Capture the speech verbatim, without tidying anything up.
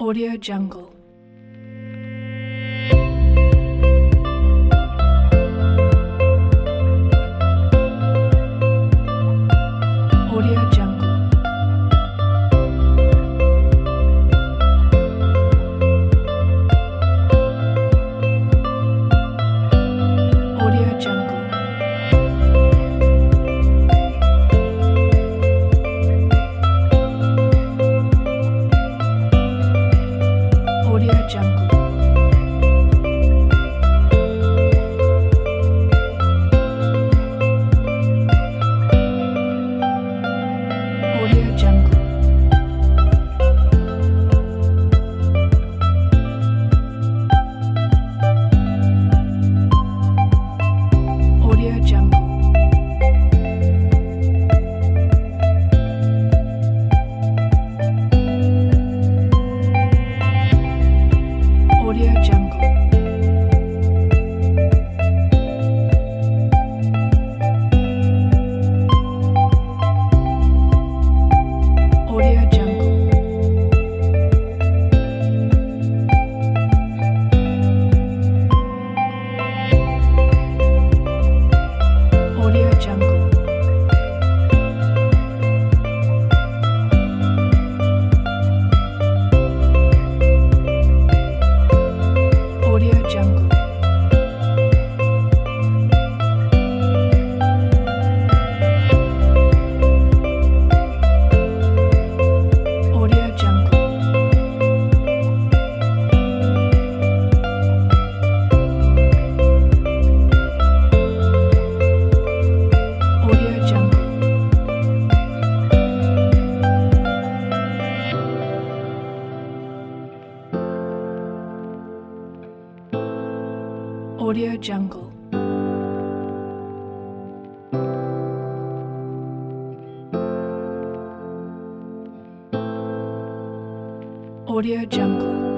Audio Jungle. Audio Jungle. Audio Jungle. Audio Jungle. Audio Jungle. Audio Jungle. Audio Jungle. Audio Jungle. Audio Jungle. Audio Jungle. Audio Jungle. Audio Jungle. Audio Jungle. Audio Jungle.